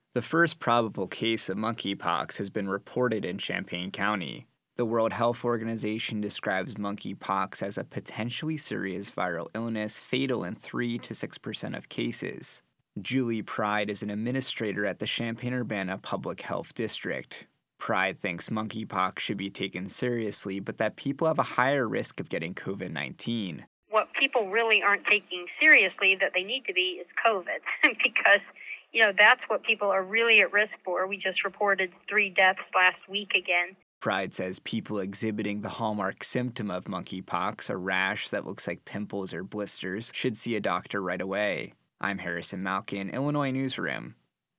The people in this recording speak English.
The first probable case of monkeypox has been reported in Champaign County. The World Health Organization describes monkeypox as a potentially serious viral illness fatal in 3 to 6% of cases. Julie Pride is an administrator at the Champaign-Urbana Public Health District. Pride thinks monkeypox should be taken seriously, but that people have a higher risk of getting COVID-19. What people really aren't taking seriously that they need to be is COVID because, that's what people are really at risk for. We just reported 3 deaths last week again. Pride says people exhibiting the hallmark symptom of monkeypox, a rash that looks like pimples or blisters, should see a doctor right away. I'm Harrison Malkin, Illinois Newsroom.